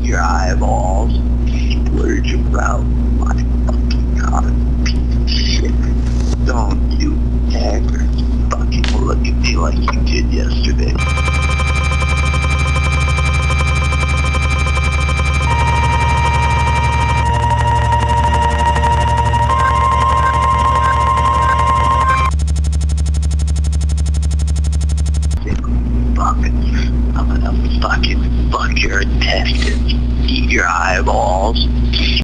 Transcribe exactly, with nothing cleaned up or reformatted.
your eyeballs, splurge about my fucking god, piece of shit. Don't you ever fucking look at me like you did yesterday. I'm gonna fucking fuck your intestines, eat your eyeballs,